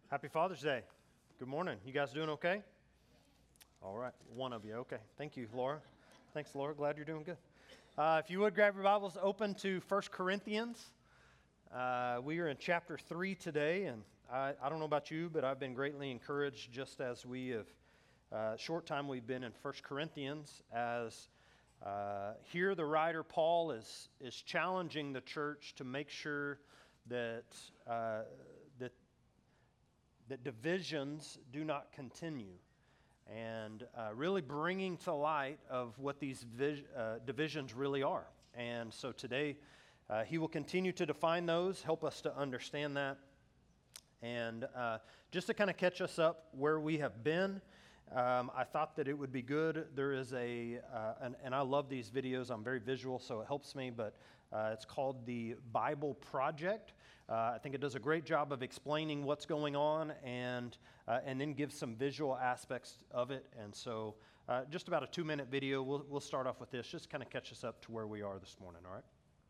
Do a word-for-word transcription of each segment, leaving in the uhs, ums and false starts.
Happy Father's Day. Good morning. You guys doing okay? All right. One of you. Okay. Thank you, Laura. Thanks, Laura. Glad you're doing good. Uh, if you would, grab your Bibles, open to First Corinthians. Uh, we are in chapter three today, and I, I don't know about you, but I've been greatly encouraged just as we have, uh, short time we've been in First Corinthians, as uh, here the writer Paul is, is challenging the church to make sure that uh, that that divisions do not continue, and uh, really bringing to light of what these vis- uh, divisions really are. And so today, uh, he will continue to define those, help us to understand that, and uh, just to kind of catch us up where we have been. Um, I thought that it would be good. There is a, uh, and, and I love these videos. I'm very visual, so it helps me, but uh, it's called the Bible Project. Uh, I think it does a great job of explaining what's going on and uh, and then gives some visual aspects of it. And so uh, just about a two-minute video. We'll, we'll start off with this, just kind of catch us up to where we are this morning, all right?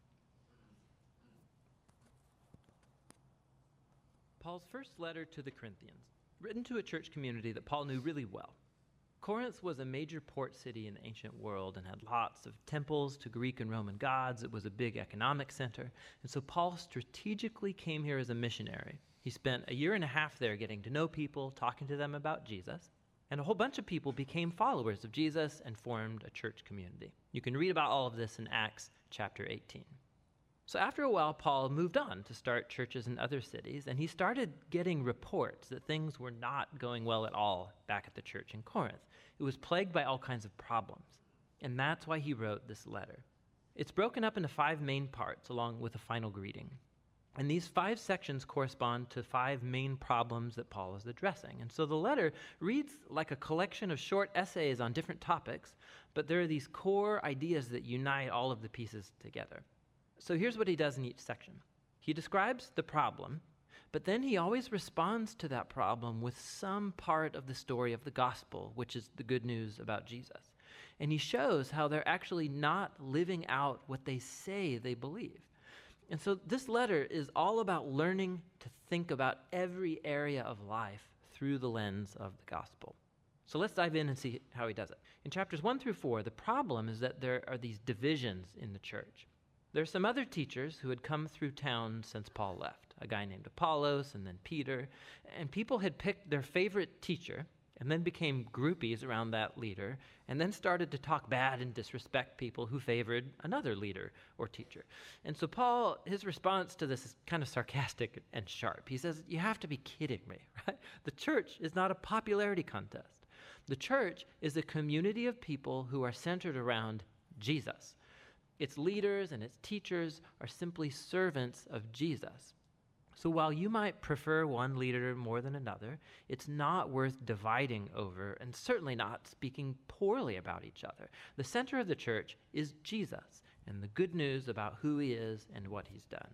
Paul's first letter to the Corinthians, written to a church community that Paul knew really well. Corinth was a major port city in the ancient world and had lots of temples to Greek and Roman gods. It was a big economic center. And so Paul strategically came here as a missionary. He spent a year and a half there getting to know people, talking to them about Jesus. And a whole bunch of people became followers of Jesus and formed a church community. You can read about all of this in Acts chapter eighteen. So after a while, Paul moved on to start churches in other cities, and he started getting reports that things were not going well at all back at the church in Corinth. It was plagued by all kinds of problems, and that's why he wrote this letter. It's broken up into five main parts along with a final greeting, and these five sections correspond to five main problems that Paul is addressing. And so the letter reads like a collection of short essays on different topics, but there are these core ideas that unite all of the pieces together. So here's what he does in each section. He describes the problem, but then he always responds to that problem with some part of the story of the gospel, which is the good news about Jesus. And he shows how they're actually not living out what they say they believe. And so this letter is all about learning to think about every area of life through the lens of the gospel. So let's dive in and see how he does it. In chapters one through four, the problem is that there are these divisions in the church. There are some other teachers who had come through town since Paul left, a guy named Apollos and then Peter, and people had picked their favorite teacher and then became groupies around that leader and then started to talk bad and disrespect people who favored another leader or teacher. And so Paul, his response to this is kind of sarcastic and sharp. He says, you have to be kidding me, right? The church is not a popularity contest. The church is a community of people who are centered around Jesus. Its leaders and its teachers are simply servants of Jesus. So while you might prefer one leader more than another, it's not worth dividing over and certainly not speaking poorly about each other. The center of the church is Jesus and the good news about who he is and what he's done.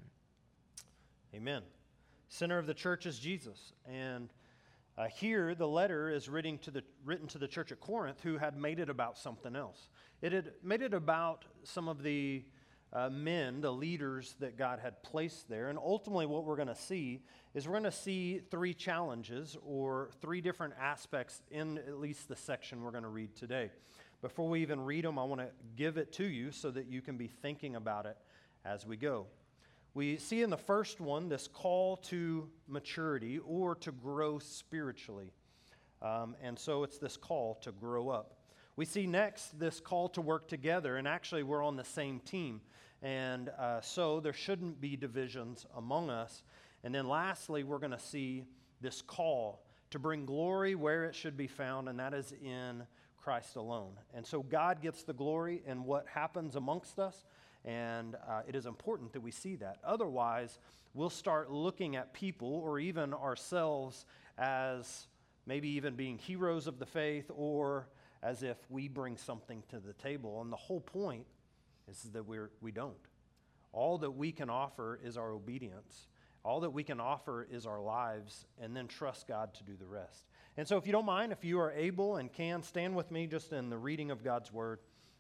Amen. Center of the church is Jesus. And Uh, here, the letter is written to the written to the church at Corinth, who had made it about something else. It had made it about some of the uh, men, the leaders that God had placed there. And ultimately, what we're going to see is we're going to see three challenges or three different aspects in at least the section we're going to read today. Before we even read them, I want to give it to you so that you can be thinking about it as we go. We see in the first one this call to maturity or to grow spiritually. Um, and so it's this call to grow up. We see next this call to work together, and actually we're on the same team. And uh, so there shouldn't be divisions among us. And then lastly, we're going to see this call to bring glory where it should be found, and that is in Christ alone. And so God gets the glory in what happens amongst us. And uh, it is important that we see that. Otherwise, we'll start looking at people or even ourselves as maybe even being heroes of the faith or as if we bring something to the table. And the whole point is that we're, we don't. All that we can offer is our obedience. All that we can offer is our lives, and then trust God to do the rest. And so if you don't mind, if you are able and can, stand with me just in the reading of God's word.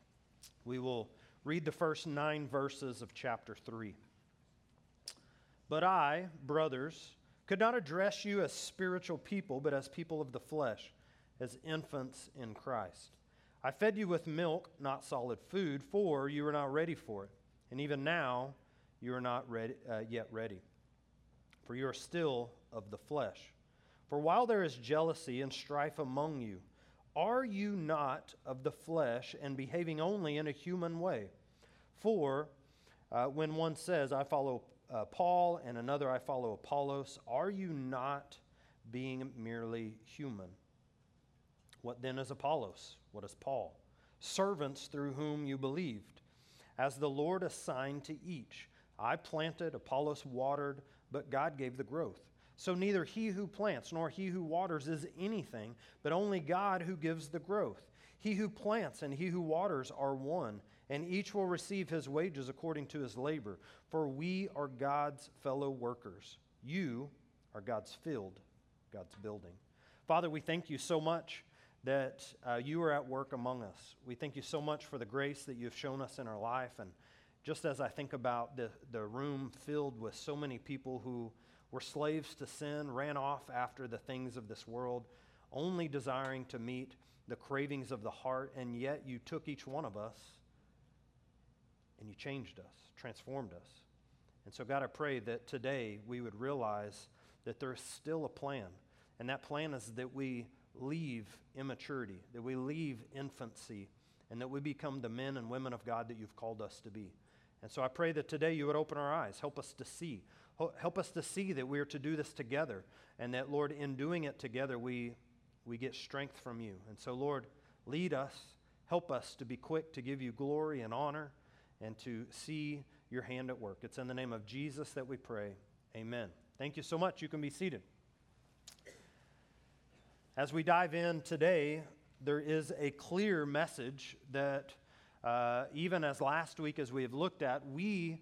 We will read the first nine verses of chapter three. But I, brothers, could not address you as spiritual people, but as people of the flesh, as infants in Christ. I fed you with milk, not solid food, for you were not ready for it. And even now, you are not ready, uh, yet ready, for you are still of the flesh. For while there is jealousy and strife among you, are you not of the flesh and behaving only in a human way? For uh, when one says, I follow uh, Paul, and another, I follow Apollos, are you not being merely human? What then is Apollos? What is Paul? Servants through whom you believed, as the Lord assigned to each. I planted, Apollos watered, but God gave the growth. So neither he who plants nor he who waters is anything, but only God who gives the growth. He who plants and he who waters are one, and each will receive his wages according to his labor. For we are God's fellow workers. You are God's field, God's building. Father, we thank you so much that uh, you are at work among us. We thank you so much for the grace that you have shown us in our life. And just as I think about the, the room filled with so many people who were slaves to sin, ran off after the things of this world, only desiring to meet the cravings of the heart, and yet you took each one of us and you changed us, transformed us. And so, God, I pray that today we would realize that there is still a plan, and that plan is that we leave immaturity, that we leave infancy, and that we become the men and women of God that you've called us to be. And so I pray that today you would open our eyes, help us to see, help us to see that we are to do this together, and that, Lord, in doing it together, we, we get strength from you. And so, Lord, lead us, help us to be quick to give you glory and honor, and to see your hand at work. It's in the name of Jesus that we pray. Amen. Thank you so much. You can be seated. As we dive in today, there is a clear message that uh, even as last week as we have looked at, we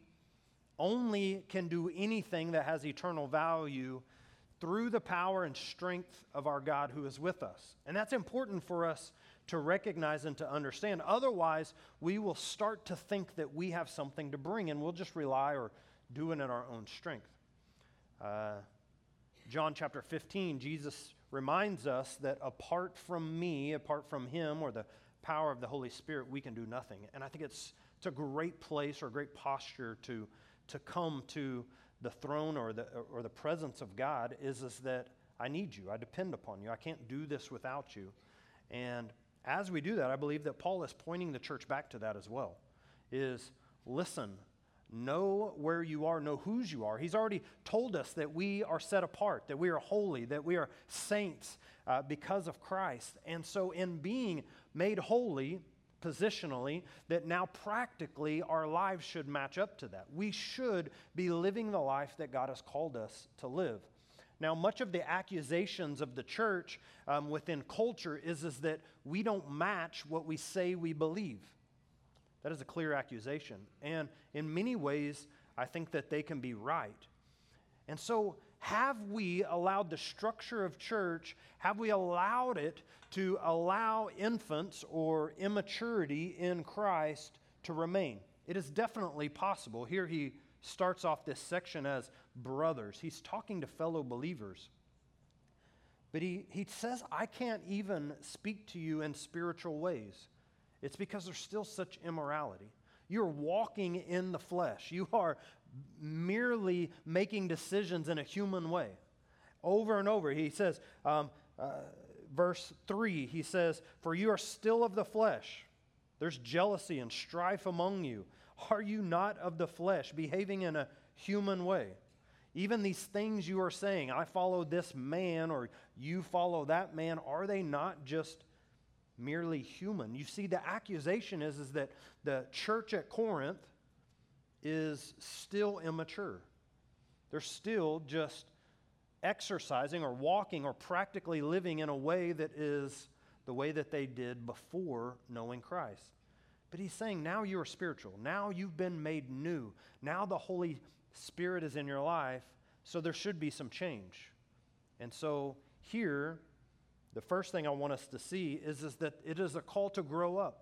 only can do anything that has eternal value through the power and strength of our God who is with us. And that's important for us to recognize and to understand. Otherwise, we will start to think that we have something to bring, and we'll just rely or do it in our own strength. Uh, John chapter fifteen, Jesus reminds us that apart from me, apart from him or the power of the Holy Spirit, we can do nothing. And I think it's, it's a great place or a great posture to, to come to the throne or the, or the presence of God is, is that I need you. I depend upon you. I can't do this without you. And as we do that, I believe that Paul is pointing the church back to that as well, is listen, know where you are, know whose you are. He's already told us that we are set apart, that we are holy, that we are saints uh, because of Christ. And so in being made holy positionally, that now practically our lives should match up to that. We should be living the life that God has called us to live. Now, much of the accusations of the church um, within culture is, is that we don't match what we say we believe. That is a clear accusation. And in many ways, I think that they can be right. And so, have we allowed the structure of church, have we allowed it to allow infants or immaturity in Christ to remain? It is definitely possible. Here he starts off this section as brothers. He's talking to fellow believers. But he, he says, I can't even speak to you in spiritual ways. It's because there's still such immorality. You're walking in the flesh. You are merely making decisions in a human way. Over and over, he says, um, uh, verse three, he says, for you are still of the flesh. There's jealousy and strife among you. Are you not of the flesh, behaving in a human way? Even these things you are saying, I follow this man or you follow that man, are they not just merely human? You see, the accusation is, is that the church at Corinth is still immature. They're still just exercising or walking or practically living in a way that is the way that they did before knowing Christ. But he's saying now you are spiritual. Now you've been made new. Now the Holy Spirit is in your life, so there should be some change. And so here, the first thing I want us to see is, is that it is a call to grow up.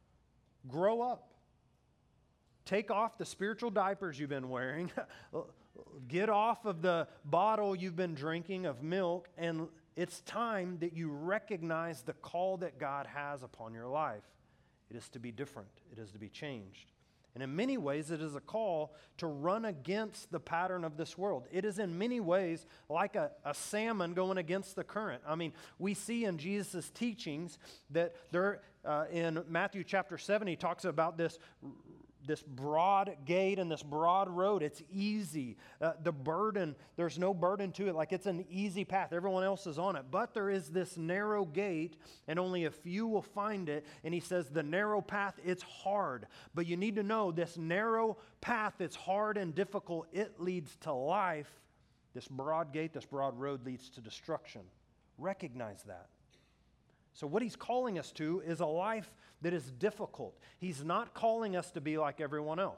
Grow up. Take off the spiritual diapers you've been wearing. get off of the bottle you've been drinking of milk, and it's time that you recognize the call that God has upon your life. It is to be different. It is to be changed. And in many ways, it is a call to run against the pattern of this world. It is in many ways like a, a salmon going against the current. I mean, we see in Jesus' teachings that there, uh, in Matthew chapter seven, he talks about this this broad gate and this broad road. It's easy. Uh, the burden, there's no burden to it. Like it's an easy path. Everyone else is on it. But there is this narrow gate, and only a few will find it. And he says the narrow path, it's hard. But you need to know this narrow path, it's hard and difficult. It leads to life. This broad gate, this broad road leads to destruction. Recognize that. So what he's calling us to is a life that is difficult. He's not calling us to be like everyone else.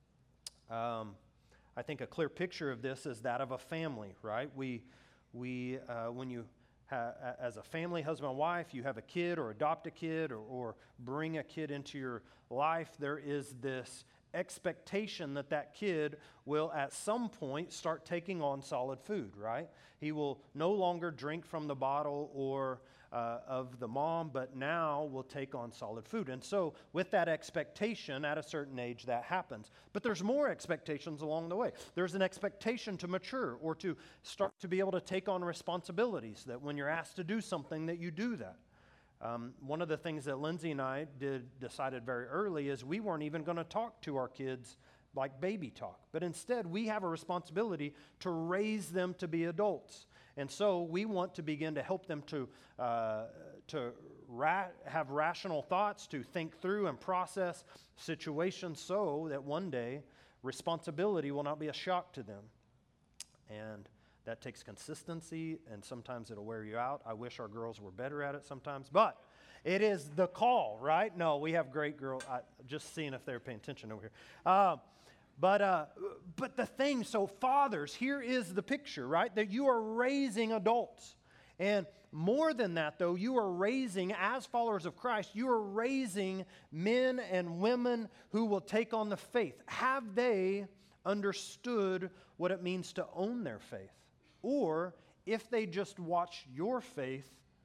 Um, I think a clear picture of this is that of a family, right? We, we, uh, when you, ha- as a family, husband and wife, you have a kid or adopt a kid or, or bring a kid into your life, there is this expectation that that kid will at some point start taking on solid food, right? He will no longer drink from the bottle or uh, of the mom, but now will take on solid food. And so with that expectation, at a certain age, that happens. But there's more expectations along the way. There's an expectation to mature or to start to be able to take on responsibilities, that when you're asked to do something, that you do that. Um, one of the things that Lindsay and I did decided very early is we weren't even going to talk to our kids like baby talk, but instead we have a responsibility to raise them to be adults. And so we want to begin to help them to uh, to ra- have rational thoughts, to think through and process situations so that one day responsibility will not be a shock to them. And that takes consistency, and sometimes it'll wear you out. I wish our girls were better at it sometimes, but it is the call, right? No, we have great girls. I, just seeing if they're paying attention over here. Uh, but uh, but the thing, so fathers, here is the picture, right? That you are raising adults. And more than that, though, you are raising, as followers of Christ, you are raising men and women who will take on the faith. Have they understood what it means to own their faith? Or if they just watch your faith,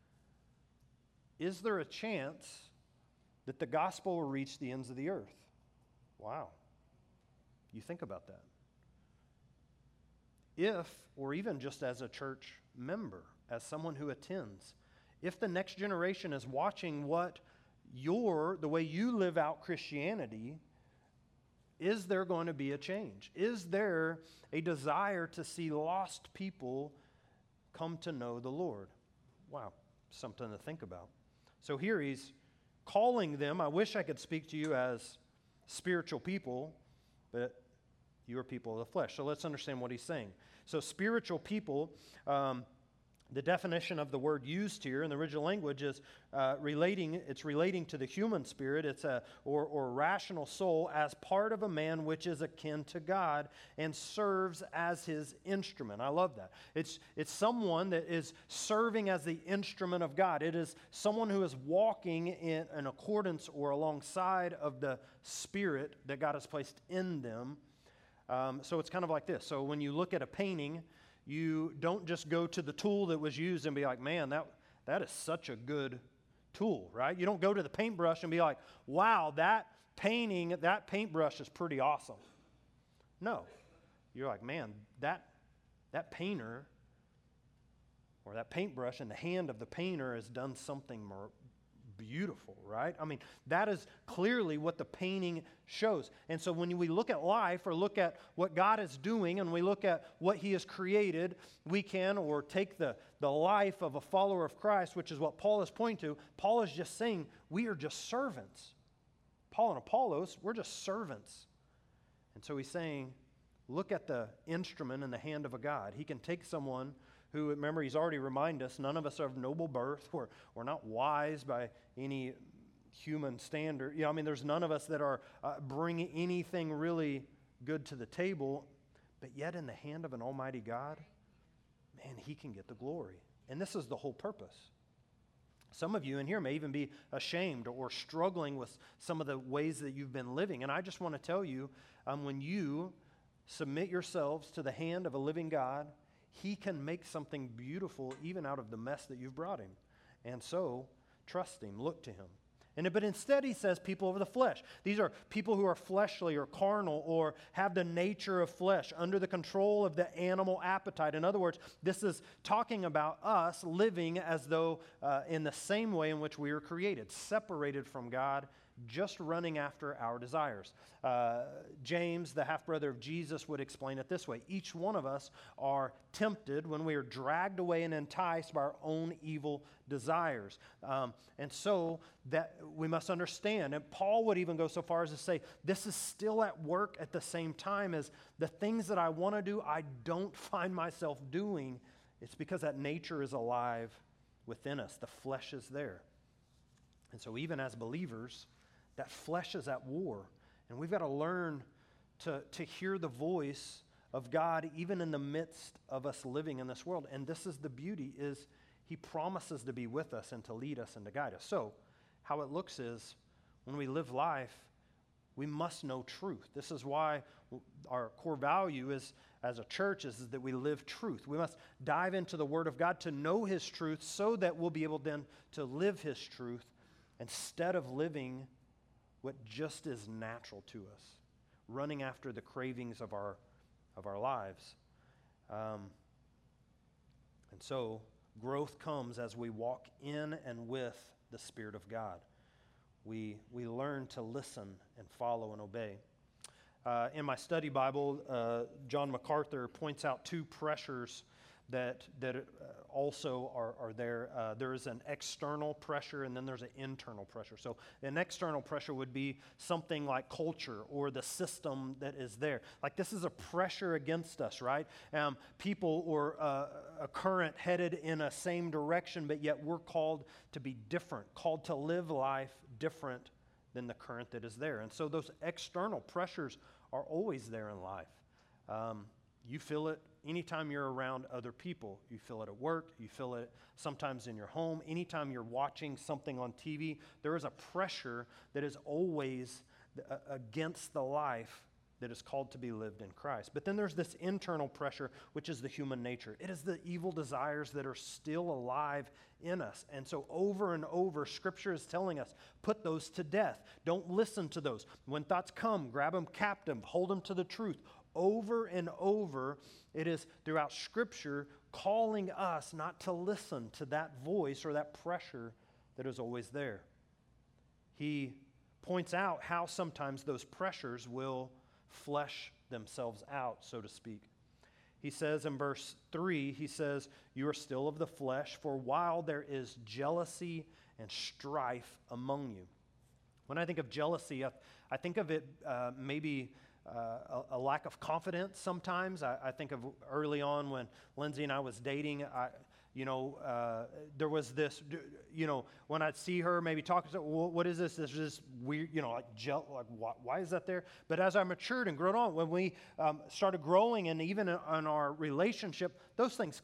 is there a chance that the gospel will reach the ends of the earth? Wow. You think about that. If, or even just as a church member, as someone who attends, if the next generation is watching what your, the way you live out Christianity, is there going to be a change? Is there a desire to see lost people come to know the Lord? Wow, something to think about. So here he's calling them. I wish I could speak to you as spiritual people, but you are people of the flesh. So let's understand what he's saying. So spiritual people, um, the definition of the word used here in the original language is uh, relating, it's relating to the human spirit, it's a, or, or rational soul as part of a man which is akin to God and serves as his instrument. I love that. It's, it's someone that is serving as the instrument of God. It is someone who is walking in, in accordance or alongside of the spirit that God has placed in them. Um, so it's kind of like this. So when you look at a painting, you don't just go to the tool that was used and be like, man, that that is such a good tool, right? You don't go to the paintbrush and be like, wow, that painting, that paintbrush is pretty awesome. No. You're like, man, that that painter or that paintbrush in the hand of the painter has done something more beautiful, right? I mean, that is clearly what the painting shows. And so when we look at life or look at what God is doing and we look at what he has created, we can, or take the, the life of a follower of Christ, which is what Paul is pointing to. Paul is just saying we are just servants. Paul and Apollos, we're just servants. And so he's saying, look at the instrument in the hand of a God. He can take someone who, remember, he's already reminded us, none of us are of noble birth. We're, we're not wise by any human standard. You know, I mean, there's none of us that are uh, bringing anything really good to the table. But yet in the hand of an almighty God, man, he can get the glory. And this is the whole purpose. Some of you in here may even be ashamed or struggling with some of the ways that you've been living. And I just want to tell you, um, when you Submit yourselves to the hand of a living God. He can make something beautiful even out of the mess that you've brought him. And so, trust him, look to him. And, but instead, he says people of the flesh. These are people who are fleshly or carnal or have the nature of flesh under the control of the animal appetite. In other words, this is talking about us living as though uh, in the same way in which we were created, separated from God, just running after our desires. Uh, James, the half-brother of Jesus, would explain it this way. Each one of us are tempted when we are dragged away and enticed by our own evil desires. Um, and so that we must understand, and Paul would even go so far as to say, this is still at work at the same time as the things that I want to do, I don't find myself doing. It's because that nature is alive within us. The flesh is there. And so even as believers, that flesh is at war. And we've got to learn to, to hear the voice of God even in the midst of us living in this world. And this is the beauty, is he promises to be with us and to lead us and to guide us. So how it looks is when we live life, we must know truth. This is why our core value is, as a church, is, is that we live truth. We must dive into the Word of God to know his truth so that we'll be able then to live his truth instead of living what just is natural to us, running after the cravings of our of our lives. Um, and so growth comes as we walk in and with the Spirit of God. We, we learn to listen and follow and obey. Uh, in my study Bible, uh, John MacArthur points out two pressures that that uh, also are, are there. Uh, there is an external pressure and then there's an internal pressure. So an external pressure would be something like culture or the system that is there. Like this is a pressure against us, right? Um, people or uh, a current headed in a same direction, but yet we're called to be different, called to live life different than the current that is there. And so those external pressures are always there in life. Um, you feel it anytime you're around other people. You feel it at work. You feel it sometimes in your home. Anytime you're watching something on T V, there is a pressure that is always against the life that is called to be lived in Christ. But then there's this internal pressure, which is the human nature. It is the evil desires that are still alive in us. And so over and over, Scripture is telling us, put those to death. Don't listen to those. When thoughts come, grab them captive, hold them to the truth. Over and over, it is throughout Scripture calling us not to listen to that voice or that pressure that is always there. He points out how sometimes those pressures will flesh themselves out, so to speak. He says in verse three, he says, "You are still of the flesh, for while there is jealousy and strife among you." When I think of jealousy, I, I think of it uh, maybe uh, a, a lack of confidence sometimes. I, I think of early on when Lindsay and I was dating, I, you know, uh, there was this, you know, when I'd see her, maybe talk, what is this? This is this weird, you know, like, gel, like why, why is that there? But as I matured and grew on, when we um, started growing and even in, in our relationship, those things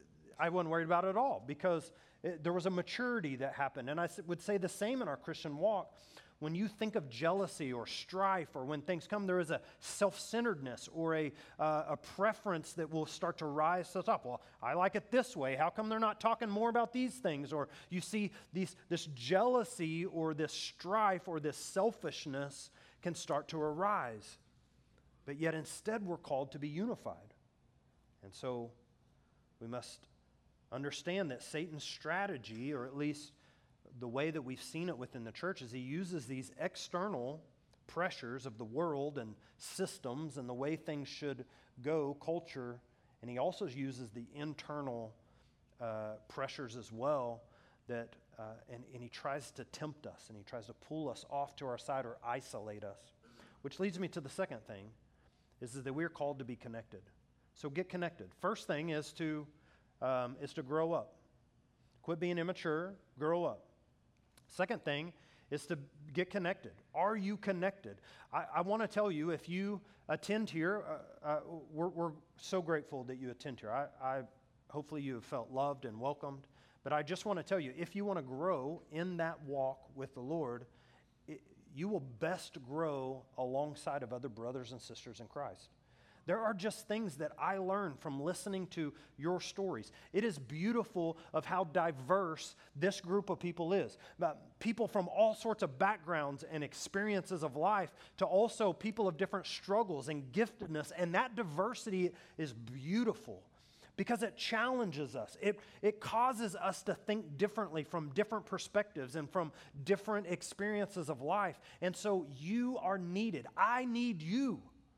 I wasn't worried about at all because it, there was a maturity that happened. And I would say the same in our Christian walk. When you think of jealousy or strife or when things come, there is a self-centeredness or a, uh, a preference that will start to rise to the top. Well, I like it this way. How come they're not talking more about these things? Or you see these, this jealousy or this strife or this selfishness can start to arise. But yet instead we're called to be unified. And so we must understand that Satan's strategy, or at least the way that we've seen it within the church, is he uses these external pressures of the world and systems and the way things should go, culture, and he also uses the internal uh, pressures as well that, uh, and, and he tries to tempt us and he tries to pull us off to our side or isolate us. Which leads me to the second thing, is that we're called to be connected. So get connected. First thing is to, um, is to grow up. Quit being immature, grow up. Second thing is to get connected. Are you connected? I, I want to tell you, if you attend here, uh, uh, we're, we're so grateful that you attend here. I, I hopefully you have felt loved and welcomed. But I just want to tell you, if you want to grow in that walk with the Lord, it, you will best grow alongside of other brothers and sisters in Christ. There are just things that I learned from listening to your stories. It is beautiful of how diverse this group of people is. But people from all sorts of backgrounds and experiences of life to also people of different struggles and giftedness. And that diversity is beautiful because it challenges us. It, it causes us to think differently from different perspectives and from different experiences of life. And so you are needed. I need you.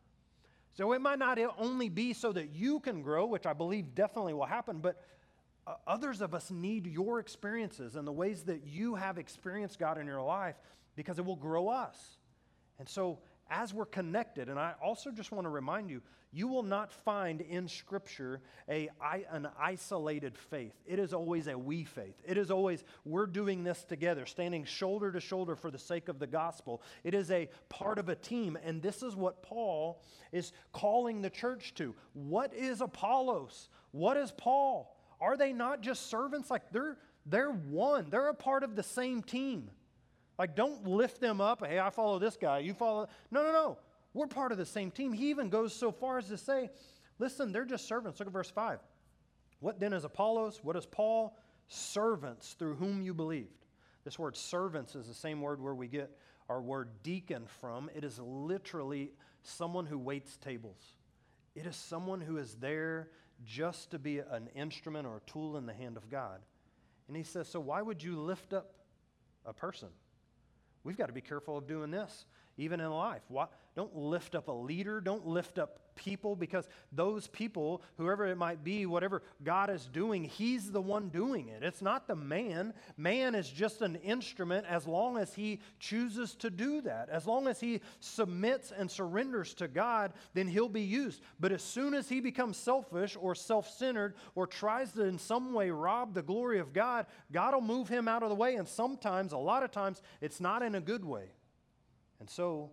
So it might not only be so that you can grow, which I believe definitely will happen, but uh, others of us need your experiences and the ways that you have experienced God in your life because it will grow us. And so as we're connected, and I also just want to remind you, you will not find in Scripture a, an isolated faith. It is always a we faith. It is always, we're doing this together, standing shoulder to shoulder for the sake of the gospel. It is a part of a team, and this is what Paul is calling the church to. What is Apollos? What is Paul? Are they not just servants? Like they're, they're one. They're a part of the same team. Like, don't lift them up. Hey, I follow this guy. You follow. No, no, no. We're part of the same team. He even goes so far as to say, listen, they're just servants. Look at verse five. What then is Apollos? What is Paul? Servants through whom you believed. This word servants is the same word where we get our word deacon from. It is literally someone who waits tables. It is someone who is there just to be an instrument or a tool in the hand of God. And he says, so why would you lift up a person? We've got to be careful of doing this, even in life. Why? Don't lift up a leader. Don't lift up people, because those people, whoever it might be, whatever God is doing, He's the one doing it. It's not the man. Man is just an instrument as long as he chooses to do that. As long as he submits and surrenders to God, then he'll be used. But as soon as he becomes selfish or self-centered or tries to in some way rob the glory of God, God will move him out of the way. And sometimes, a lot of times, it's not in a good way. And so,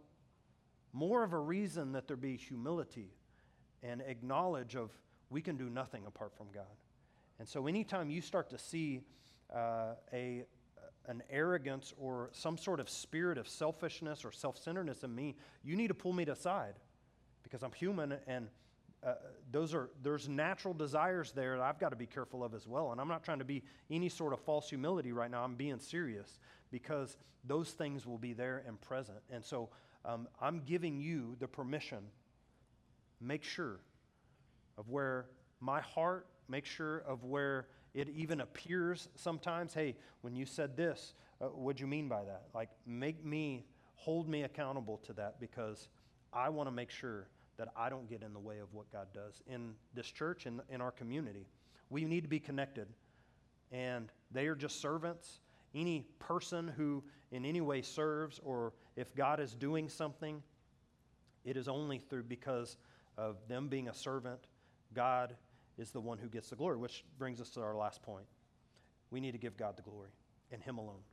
more of a reason that there be humility and acknowledge of we can do nothing apart from God. And so anytime you start to see uh, a an arrogance or some sort of spirit of selfishness or self-centeredness in me, you need to pull me aside, because I'm human, and uh, those are there's natural desires there that I've got to be careful of as well. And I'm not trying to be any sort of false humility right now. I'm being serious, because those things will be there and present. And so Um, I'm giving you the permission. Make sure of where my heart, make sure of where it even appears sometimes. Hey, when you said this, uh, what'd you mean by that? Like, make me, hold me accountable to that, because I want to make sure that I don't get in the way of what God does in this church and in, in our community. We need to be connected, and they are just servants. Any person who in any way serves, or if God is doing something, it is only through because of them being a servant. God is the one who gets the glory, which brings us to our last point. We need to give God the glory and Him alone.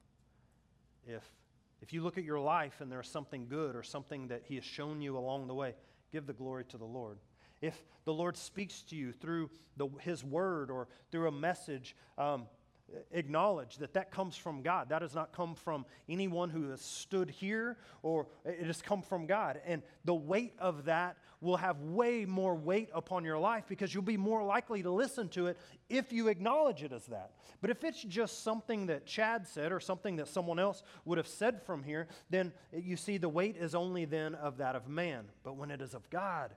If, if you look at your life and there's something good or something that He has shown you along the way, give the glory to the Lord. If the Lord speaks to you through the, His word or through a message, um, acknowledge that that comes from God. That does not come from anyone who has stood here, or it has come from God. And the weight of that will have way more weight upon your life, because you'll be more likely to listen to it if you acknowledge it as that. But if it's just something that Chad said or something that someone else would have said from here, then you see the weight is only then of that of man. But when it is of God,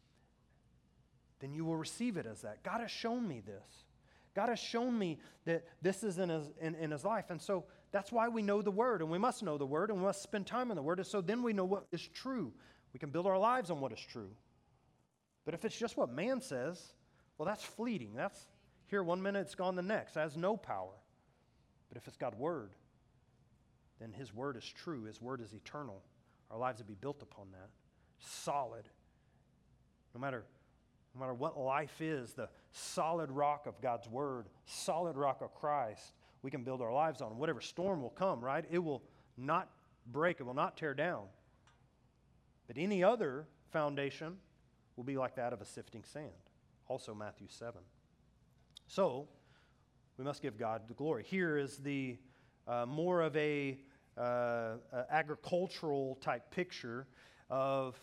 then you will receive it as that. God has shown me this. God has shown me that this is in his, in, in his life. And so that's why we know the Word, and we must know the Word, and we must spend time in the Word. And so then we know what is true. We can build our lives on what is true. But if it's just what man says, well, that's fleeting. That's here one minute, it's gone the next. It has no power. But if it's God's Word, then His Word is true. His Word is eternal. Our lives will be built upon that. Solid. No matter No matter what life is, the solid rock of God's Word, solid rock of Christ, we can build our lives on. Whatever storm will come, right? It will not break. It will not tear down. But any other foundation will be like that of a sifting sand. Also Matthew seven. So, we must give God the glory. Here is the uh, more of a uh, uh, agricultural type picture of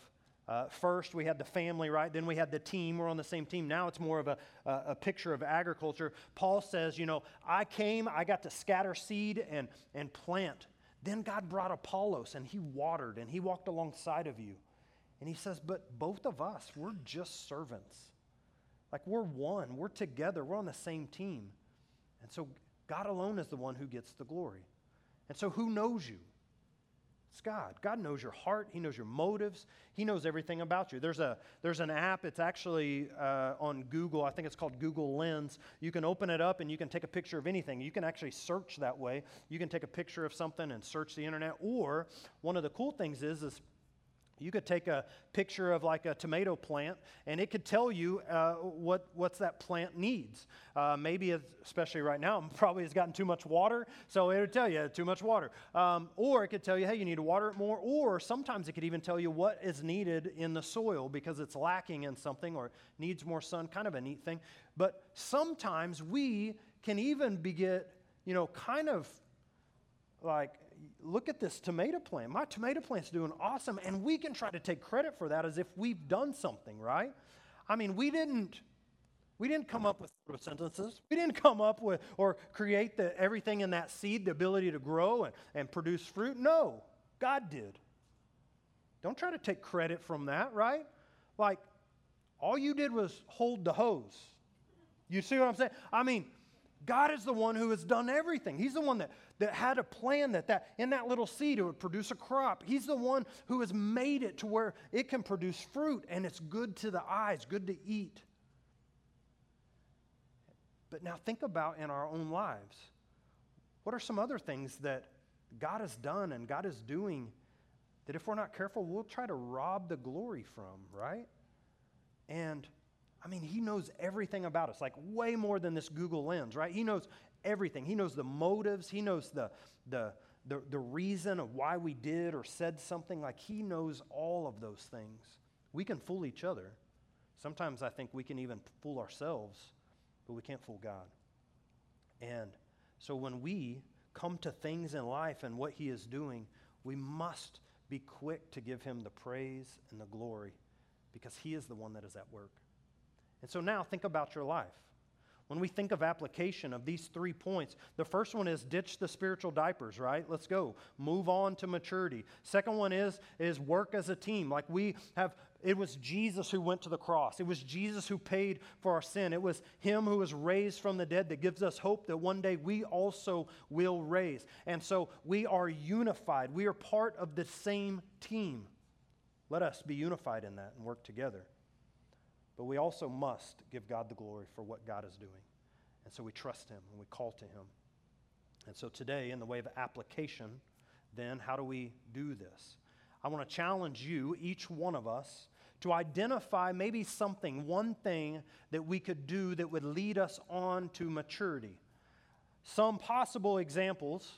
Uh, first, we had the family, right? Then we had the team. We're on the same team. Now it's more of a, a, a picture of agriculture. Paul says, you know, I came, I got to scatter seed and, and plant. Then God brought Apollos, and he watered, and he walked alongside of you. And he says, but both of us, we're just servants. Like, we're one. We're together. We're on the same team. And so God alone is the one who gets the glory. And so who knows you? It's God. God knows your heart. He knows your motives. He knows everything about you. There's a there's an app. It's actually uh, on Google. I think it's called Google Lens. You can open it up and you can take a picture of anything. You can actually search that way. You can take a picture of something and search the internet. Or one of the cool things is, is you could take a picture of like a tomato plant, and it could tell you uh, what what's that plant needs. Uh, maybe, it's, especially right now, probably it's gotten too much water, so it would tell you too much water. Um, or it could tell you, hey, you need to water it more. Or sometimes it could even tell you what is needed in the soil because it's lacking in something or needs more sun. Kind of a neat thing. But sometimes we can even be get, you know, kind of like, look at this tomato plant. My tomato plant's doing awesome, and we can try to take credit for that as if we've done something, right? I mean, we didn't we didn't come up with sentences. We didn't come up with or create the everything in that seed, the ability to grow and, and produce fruit. No, God did. Don't try to take credit from that, right? Like, all you did was hold the hose. You see what I'm saying? I mean, God is the one who has done everything. He's the one that, that had a plan that, that in that little seed it would produce a crop. He's the one who has made it to where it can produce fruit and it's good to the eyes, good to eat. But now think about in our own lives. What are some other things that God has done and God is doing that if we're not careful, we'll try to rob the glory from, right? And I mean, he knows everything about us, like way more than this Google Lens, right? He knows everything. He knows the motives. He knows the, the, the, the reason of why we did or said something. Like, he knows all of those things. We can fool each other. Sometimes I think we can even fool ourselves, but we can't fool God. And so when we come to things in life and what he is doing, we must be quick to give him the praise and the glory because he is the one that is at work. And so now think about your life. When we think of application of these three points, the first one is ditch the spiritual diapers, right? Let's go. Move on to maturity. Second one is, is work as a team. Like we have, it was Jesus who went to the cross. It was Jesus who paid for our sin. It was him who was raised from the dead that gives us hope that one day we also will raise. And so we are unified. We are part of the same team. Let us be unified in that and work together. But we also must give God the glory for what God is doing. And so we trust him and we call to him. And so today, in the way of application, then how do we do this? I want to challenge you, each one of us, to identify maybe something, one thing that we could do that would lead us on to maturity. Some possible examples.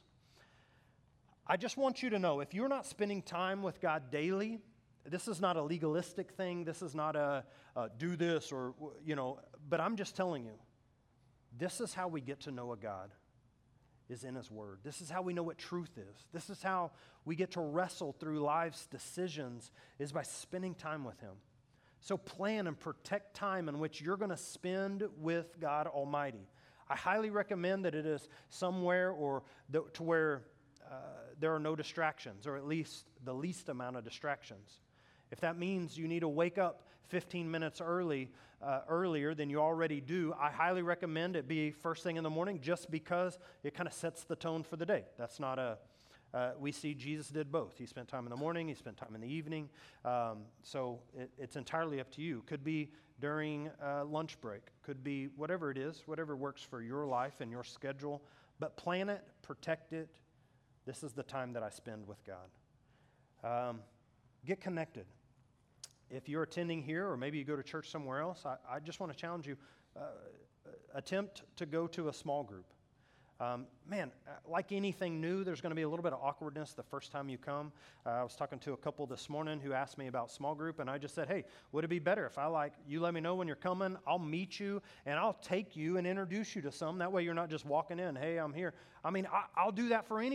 I just want you to know, if you're not spending time with God daily, this is not a legalistic thing. This is not a, a do this or, you know, but I'm just telling you, this is how we get to know a God, is in his word. This is how we know what truth is. This is how we get to wrestle through life's decisions, is by spending time with him. So plan and protect time in which you're going to spend with God Almighty. I highly recommend that it is somewhere or the, to where uh, there are no distractions, or at least the least amount of distractions. If that means you need to wake up fifteen minutes early, uh, earlier than you already do, I highly recommend it be first thing in the morning, just because it kind of sets the tone for the day. That's not a, uh, we see Jesus did both. He spent time in the morning, he spent time in the evening. Um, so it, it's entirely up to you. Could be during uh, lunch break, could be whatever it is, whatever works for your life and your schedule. But plan it, protect it. This is the time that I spend with God. Um, get connected. If you're attending here, or maybe you go to church somewhere else, I, I just want to challenge you, uh, attempt to go to a small group. Um, man, like anything new, there's going to be a little bit of awkwardness the first time you come. Uh, I was talking to a couple this morning who asked me about small group, and I just said, hey, would it be better if I like, you let me know when you're coming, I'll meet you, and I'll take you and introduce you to some. That way you're not just walking in, hey, I'm here. I mean, I, I'll do that for anyone.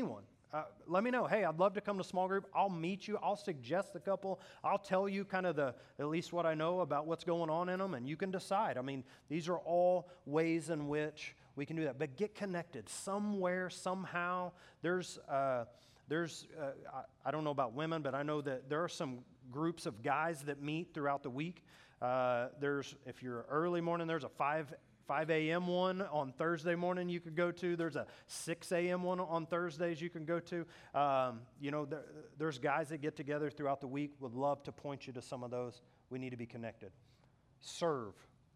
Uh, let me know. Hey, I'd love to come to small group. I'll meet you. I'll suggest a couple. I'll tell you kind of the, at least what I know about what's going on in them, and you can decide. I mean, these are all ways in which we can do that. But get connected somewhere, somehow. There's, uh, there's. Uh, I, I don't know about women, but I know that there are some groups of guys that meet throughout the week. Uh, there's, if you're early morning, there's a five a.m. one on Thursday morning you could go to. There's a six a.m. one on Thursdays you can go to. Um, you know, there, there's guys that get together throughout the week. Would love to point you to some of those. We need to be connected. Serve.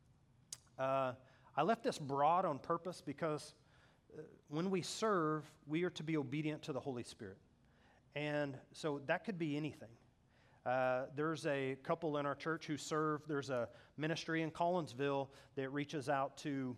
Uh, I left this broad on purpose because uh, when we serve, we are to be obedient to the Holy Spirit. And so that could be anything. Uh, there's a couple in our church who serve. There's a ministry in Collinsville that reaches out to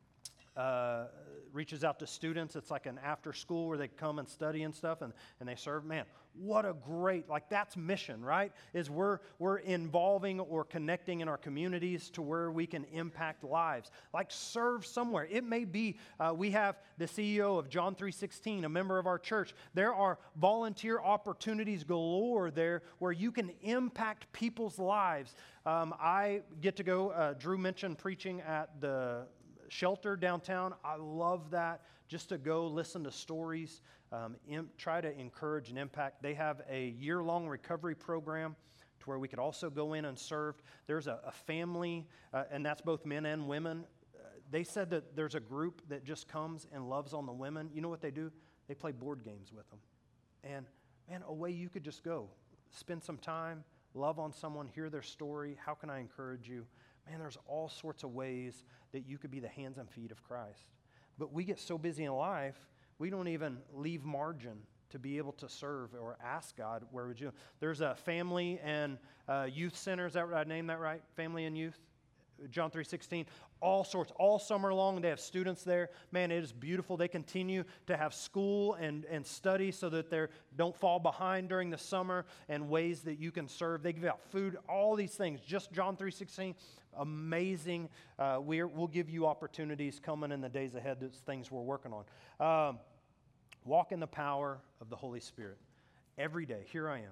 uh, reaches out to students. It's like an after school where they come and study and stuff, and, and they serve. Man, what a great, like that's mission, right? Is we're, we're involving or connecting in our communities to where we can impact lives. Like serve somewhere. It may be, uh, we have the C E O of John three sixteen, a member of our church. There are volunteer opportunities galore there where you can impact people's lives. Um, I get to go, uh, Drew mentioned preaching at the shelter downtown. I love that. Just to go listen to stories, um, in, try to encourage and impact. They have a year-long recovery program to where we could also go in and serve. There's a, a family, uh, and that's both men and women. Uh, they said that there's a group that just comes and loves on the women. You know what they do? They play board games with them. And man, away you could just go. Spend some time, love on someone, hear their story. How can I encourage you? Man, there's all sorts of ways that you could be the hands and feet of Christ. But we get so busy in life, we don't even leave margin to be able to serve or ask God, where would you? There's a family and uh, youth center. Is that right? I named that right? Family and youth. John three sixteen. All sorts, all summer long, they have students there. Man, it is beautiful. They continue to have school and, and study so that they don't fall behind during the summer, and ways that you can serve. They give out food, all these things. Just John three sixteen. Amazing. Uh, we're, we'll give you opportunities coming in the days ahead. Those things we're working on. Um, walk in the power of the Holy Spirit. Every day, here I am.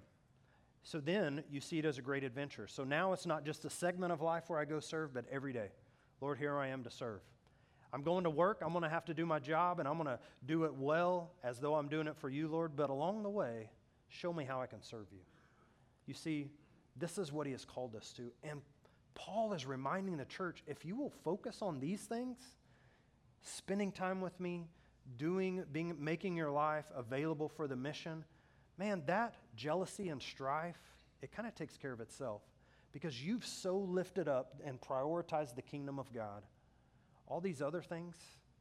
So then you see it as a great adventure. So now it's not just a segment of life where I go serve, but every day. Lord, here I am to serve. I'm going to work. I'm going to have to do my job, and I'm going to do it well as though I'm doing it for you, Lord. But along the way, show me how I can serve you. You see, this is what he has called us to. And Paul is reminding the church, if you will focus on these things, spending time with me, doing, being, making your life available for the mission, man, that jealousy and strife, it kind of takes care of itself because you've so lifted up and prioritized the kingdom of God. All these other things,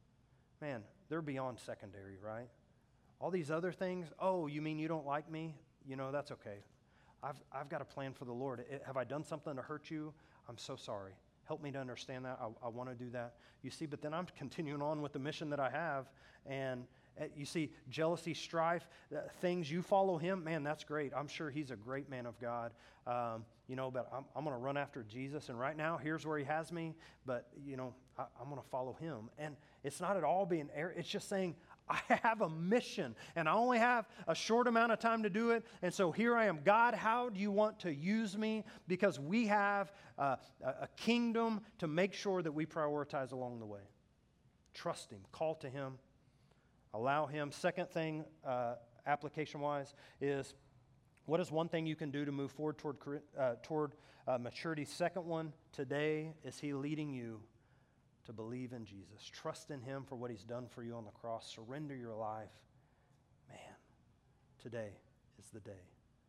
man, they're beyond secondary, right? All these other things, oh, you mean you don't like me? You know, that's okay. I've, I've got a plan for the Lord. It, have I done something to hurt you? I'm so sorry. Help me to understand that. I, I want to do that. You see, but then I'm continuing on with the mission that I have, and uh, you see, jealousy, strife, uh, things, you follow him, man, that's great. I'm sure he's a great man of God, um, you know, but I'm, I'm going to run after Jesus, and right now, here's where he has me, but, you know, I, I'm going to follow him. And it's not at all being arrogant. It's just saying, I have a mission, and I only have a short amount of time to do it, and so here I am. God, how do you want to use me? Because we have uh, a kingdom to make sure that we prioritize along the way. Trust him. Call to him. Allow him. Second thing, uh, application-wise, is what is one thing you can do to move forward toward, uh, toward uh, maturity? Second one, today, is he leading you to believe in Jesus? Trust in him for what he's done for you on the cross. Surrender your life. Man, today is the day.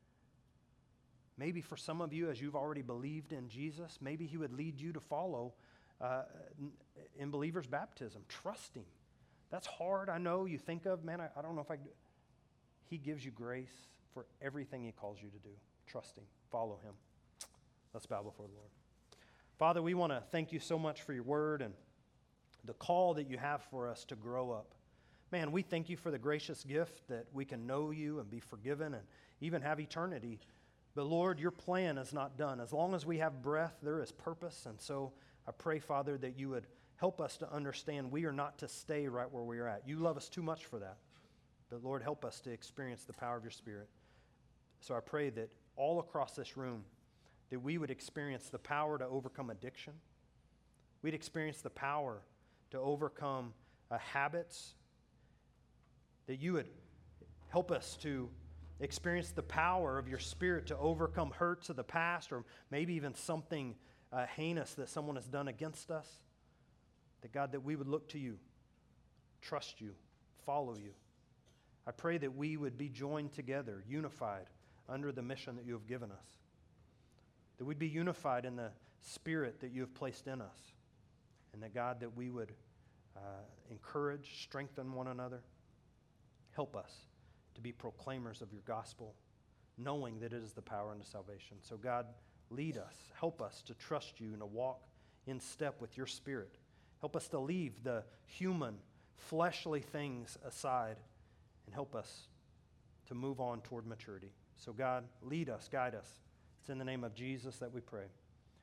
Maybe for some of you, as you've already believed in Jesus, maybe he would lead you to follow uh, in believer's baptism. Trust him. That's hard, I know. You think of, man, I, I don't know if I can do it. He gives you grace for everything he calls you to do. Trust him. Follow him. Let's bow before the Lord. Father, we want to thank you so much for your word and the call that you have for us to grow up. Man, we thank you for the gracious gift that we can know you and be forgiven and even have eternity. But Lord, your plan is not done. As long as we have breath, there is purpose. And so I pray, Father, that you would help us to understand we are not to stay right where we are at. You love us too much for that. But Lord, help us to experience the power of your Spirit. So I pray that all across this room, that we would experience the power to overcome addiction. We'd experience the power to overcome uh, habits. That you would help us to experience the power of your Spirit to overcome hurts of the past, or maybe even something uh, heinous that someone has done against us. That God, that we would look to you, trust you, follow you. I pray that we would be joined together, unified under the mission that you have given us. That we'd be unified in the Spirit that you have placed in us. And that God, that we would uh, encourage, strengthen one another. Help us to be proclaimers of your gospel, knowing that it is the power unto salvation. So God, lead us, help us to trust you and to walk in step with your Spirit. Help us to leave the human, fleshly things aside and help us to move on toward maturity. So God, lead us, guide us. It's in the name of Jesus that we pray.